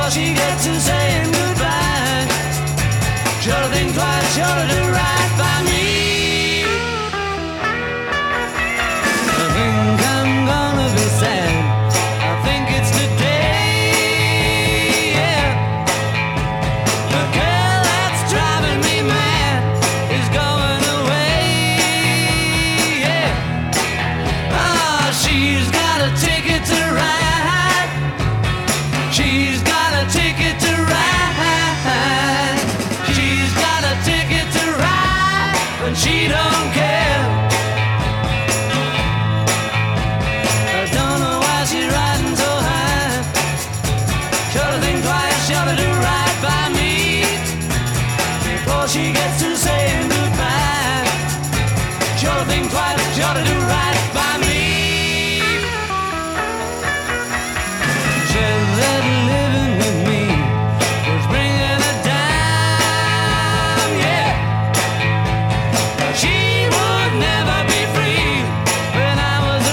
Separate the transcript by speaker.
Speaker 1: before she gets to saying goodbye. Sure to think twice, sure to do right by me. I think I'm gonna be sad. I think it's today, yeah. The girl that's driving me mad is going away, yeah. Ah, she's got a ticket to ride. She's got a ticket to ride. She's got a ticket to ride, but she don't care. I don't know why she's riding so high. Sure to think twice, sure to do right by me before she gets to